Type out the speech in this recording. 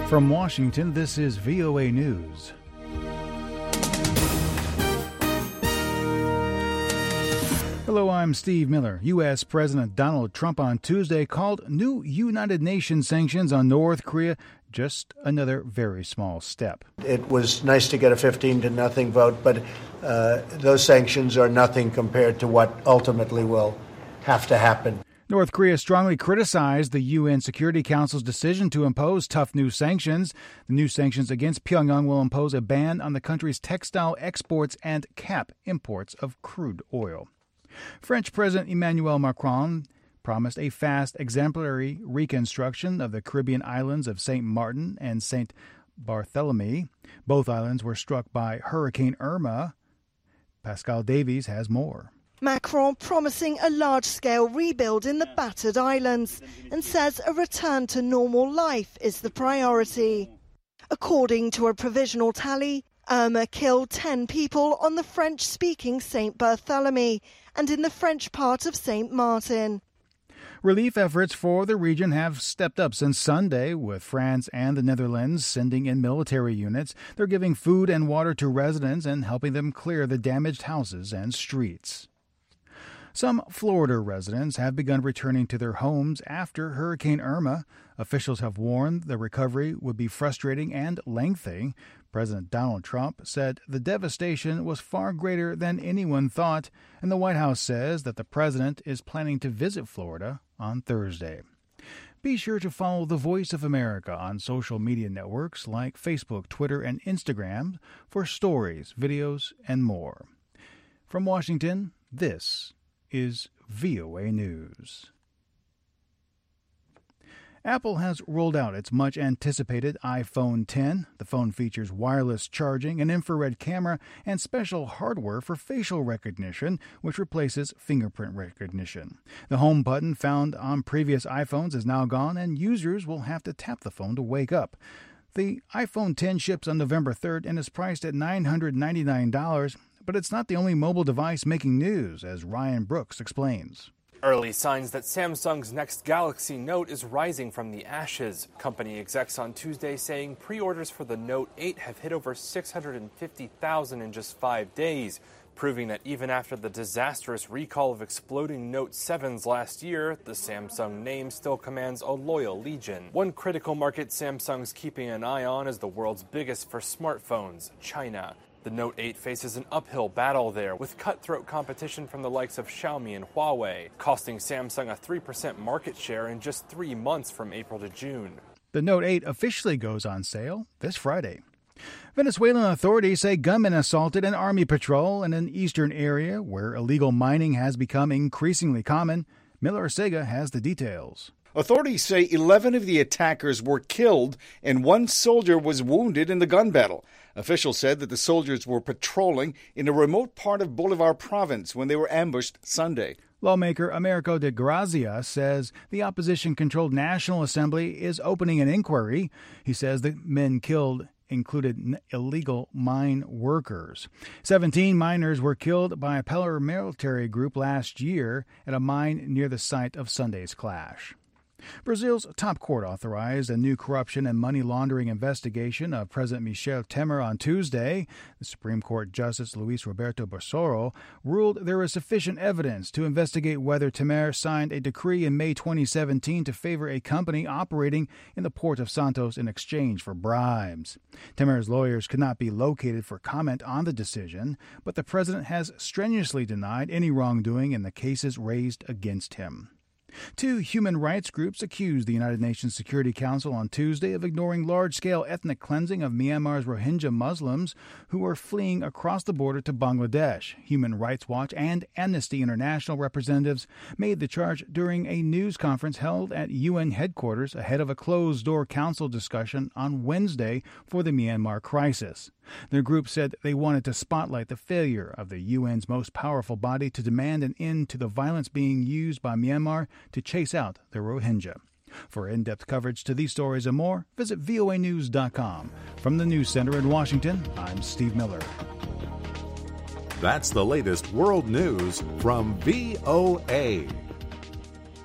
From Washington, this is VOA News. Hello, I'm Steve Miller. U.S. President Donald Trump on Tuesday called new United Nations sanctions on North Korea just another very small step. It was nice to get a 15-0 vote, but those sanctions are nothing compared to what ultimately will have to happen. North Korea strongly criticized the UN Security Council's decision to impose tough new sanctions. The new sanctions against Pyongyang will impose a ban on the country's textile exports and cap imports of crude oil. French President Emmanuel Macron promised a fast, exemplary reconstruction of the Caribbean islands of St. Martin and St. Barthélemy. Both islands were struck by Hurricane Irma. Pascal Davies has more. Macron promising a large-scale rebuild in the battered islands and says a return to normal life is the priority. According to a provisional tally, Irma killed 10 people on the French-speaking St. Barthélemy and in the French part of St. Martin. Relief efforts for the region have stepped up since Sunday, with France and the Netherlands sending in military units. They're giving food and water to residents and helping them clear the damaged houses and streets. Some Florida residents have begun returning to their homes after Hurricane Irma. Officials have warned the recovery would be frustrating and lengthy. President Donald Trump said the devastation was far greater than anyone thought, and the White House says that the president is planning to visit Florida on Thursday. Be sure to follow The Voice of America on social media networks like Facebook, Twitter, and Instagram for stories, videos, and more. From Washington, this is VOA News. Apple has rolled out its much-anticipated iPhone X. The phone features wireless charging, an infrared camera, and special hardware for facial recognition, which replaces fingerprint recognition. The home button found on previous iPhones is now gone, and users will have to tap the phone to wake up. The iPhone X ships on November 3rd and is priced at $999, but it's not the only mobile device making news, as Ryan Brooks explains. Early signs that Samsung's next Galaxy Note is rising from the ashes. Company execs on Tuesday saying pre-orders for the Note 8 have hit over 650,000 in just 5 days, proving that even after the disastrous recall of exploding Note 7s last year, the Samsung name still commands a loyal legion. One critical market Samsung's keeping an eye on is the world's biggest for smartphones, China. The Note 8 faces an uphill battle there, with cutthroat competition from the likes of Xiaomi and Huawei, costing Samsung a 3% market share in just 3 months from April to June. The Note 8 officially goes on sale this Friday. Venezuelan authorities say gunmen assaulted an army patrol in an eastern area where illegal mining has become increasingly common. Miller Sega has the details. Authorities say 11 of the attackers were killed and 1 soldier was wounded in the gun battle. Officials said that the soldiers were patrolling in a remote part of Bolivar province when they were ambushed Sunday. Lawmaker Americo de Grazia says the opposition-controlled National Assembly is opening an inquiry. He says the men killed included illegal mine workers. 17 miners were killed by a paramilitary group last year at a mine near the site of Sunday's clash. Brazil's top court authorized a new corruption and money laundering investigation of President Michel Temer on Tuesday. The Supreme Court Justice Luis Roberto Barroso ruled there is sufficient evidence to investigate whether Temer signed a decree in May 2017 to favor a company operating in the port of Santos in exchange for bribes. Temer's lawyers could not be located for comment on the decision, but the president has strenuously denied any wrongdoing in the cases raised against him. 2 human rights groups accused the United Nations Security Council on Tuesday of ignoring large-scale ethnic cleansing of Myanmar's Rohingya Muslims who are fleeing across the border to Bangladesh. Human Rights Watch and Amnesty International representatives made the charge during a news conference held at UN headquarters ahead of a closed-door council discussion on Wednesday for the Myanmar crisis. Their group said they wanted to spotlight the failure of the UN's most powerful body to demand an end to the violence being used by Myanmar to chase out the Rohingya. For in-depth coverage to these stories and more, visit voanews.com. From the News Center in Washington, I'm Steve Miller. That's the latest world news from VOA.